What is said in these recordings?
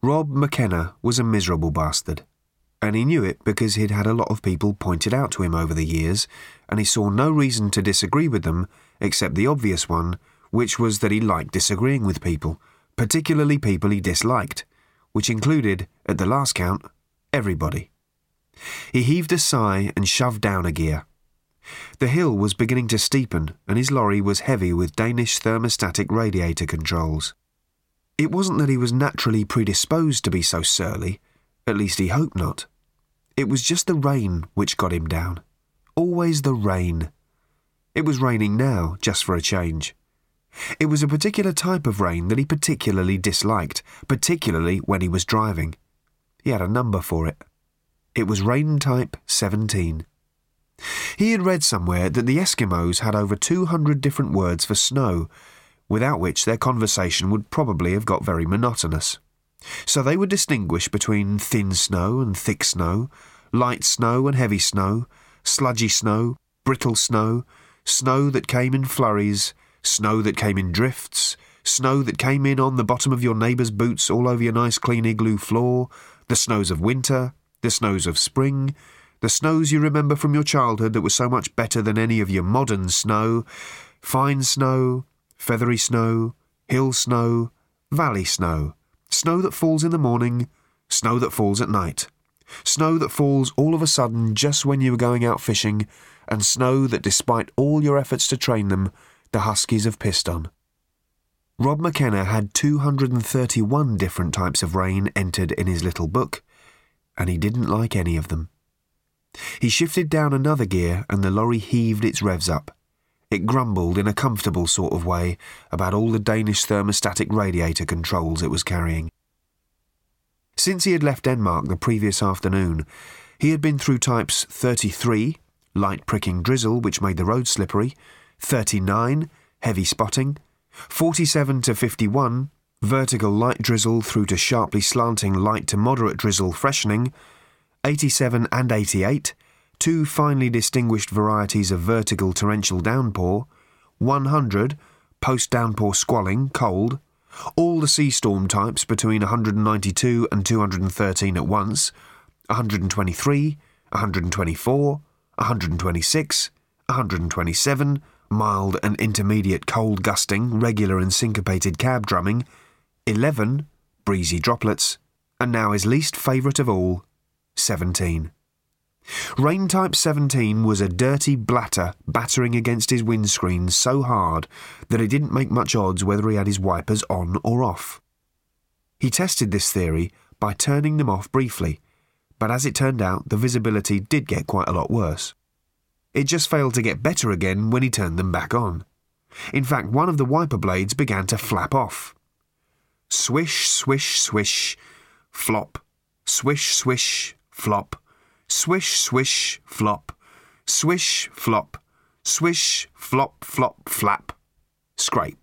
Rob McKenna was a miserable bastard, and he knew it because he'd had a lot of people pointed out to him over the years, and he saw no reason to disagree with them except the obvious one, which was that he liked disagreeing with people, particularly people he disliked, which included, at the last count, everybody. He heaved a sigh and shoved down a gear. The hill was beginning to steepen, and his lorry was heavy with Danish thermostatic radiator controls. It wasn't that he was naturally predisposed to be so surly, at least he hoped not. It was just the rain which got him down. Always the rain. It was raining now, just for a change. It was a particular type of rain that he particularly disliked, particularly when he was driving. He had a number for it. It was rain type 17. He had read somewhere that the Eskimos had over 200 different words for snow, without which their conversation would probably have got very monotonous. So they would distinguish between thin snow and thick snow, light snow and heavy snow, sludgy snow, brittle snow, snow that came in flurries, snow that came in drifts, snow that came in on the bottom of your neighbour's boots all over your nice clean igloo floor, the snows of winter, the snows of spring, the snows you remember from your childhood that were so much better than any of your modern snow, fine snow, feathery snow, hill snow, valley snow, snow that falls in the morning, snow that falls at night, snow that falls all of a sudden just when you were going out fishing, and snow that, despite all your efforts to train them, the huskies have pissed on. Rob McKenna had 231 different types of rain entered in his little book, and he didn't like any of them. He shifted down another gear and the lorry heaved its revs up. It grumbled in a comfortable sort of way about all the Danish thermostatic radiator controls it was carrying. Since he had left Denmark the previous afternoon, he had been through types 33, light pricking drizzle which made the road slippery, 39, heavy spotting, 47 to 51, vertical light drizzle through to sharply slanting light to moderate drizzle freshening, 87 and 88, two finely distinguished varieties of vertical torrential downpour, 100, post-downpour squalling, cold, all the sea storm types between 192 and 213 at once, 123, 124, 126, 127, mild and intermediate cold gusting, regular and syncopated cab drumming, 11, breezy droplets, and now his least favourite of all, 17. Rain type 17 was a dirty blatter battering against his windscreen so hard that it didn't make much odds whether he had his wipers on or off. He tested this theory by turning them off briefly, but as it turned out, the visibility did get quite a lot worse. It just failed to get better again when he turned them back on. In fact, one of the wiper blades began to flap off. Swish, swish, swish, flop, swish, swish, flop, swish, swish, flop, swish, flop, swish, flop, flop, flap, scrape.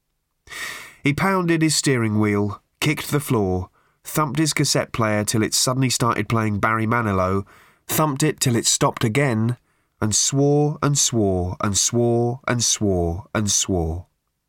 He pounded his steering wheel, kicked the floor, thumped his cassette player till it suddenly started playing Barry Manilow, thumped it till it stopped again, and swore and swore and swore and swore and swore.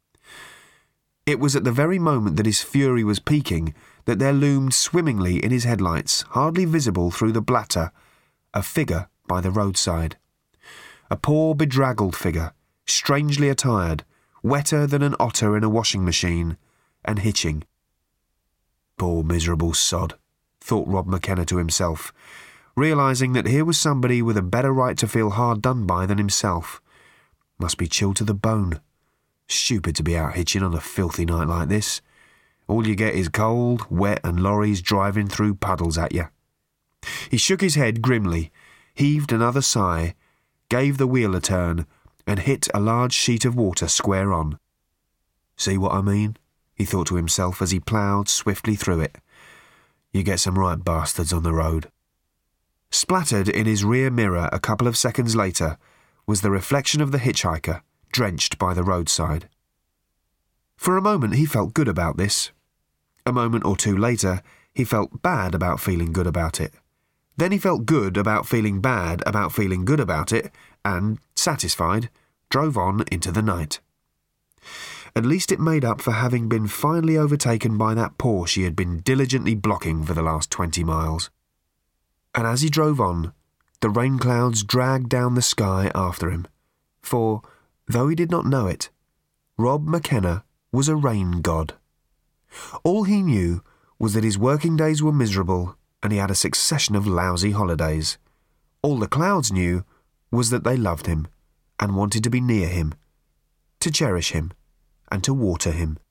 It was at the very moment that his fury was peaking that there loomed swimmingly in his headlights, hardly visible through the blatter, a figure by the roadside. A poor bedraggled figure, strangely attired, wetter than an otter in a washing machine, and hitching. Poor miserable sod, thought Rob McKenna to himself, realising that here was somebody with a better right to feel hard done by than himself. Must be chilled to the bone. Stupid to be out hitching on a filthy night like this. All you get is cold, wet and lorries driving through puddles at you. He shook his head grimly, heaved another sigh, gave the wheel a turn, and hit a large sheet of water square on. See what I mean? He thought to himself as he ploughed swiftly through it. You get some right bastards on the road. Splattered in his rear mirror a couple of seconds later was the reflection of the hitchhiker, drenched by the roadside. For a moment he felt good about this. A moment or two later, he felt bad about feeling good about it. Then he felt good about feeling bad about feeling good about it, and, satisfied, drove on into the night. At least it made up for having been finally overtaken by that Porsche he had been diligently blocking for the last 20 miles. And as he drove on, the rain clouds dragged down the sky after him, for, though he did not know it, Rob McKenna was a rain god. All he knew was that his working days were miserable and he had a succession of lousy holidays. All the clouds knew was that they loved him and wanted to be near him, to cherish him and to water him.